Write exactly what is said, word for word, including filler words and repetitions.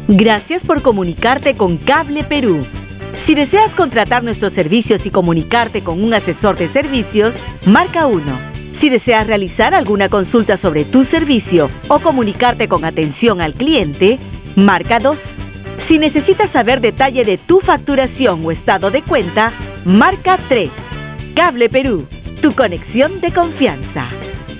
Gracias por comunicarte con Cable Perú. Si deseas contratar nuestros servicios y comunicarte con un asesor de servicios, marca uno. Si deseas realizar alguna consulta sobre tu servicio o comunicarte con atención al cliente, marca dos. Si necesitas saber detalle de tu facturación o estado de cuenta, marca tres. Cable Perú, tu conexión de confianza.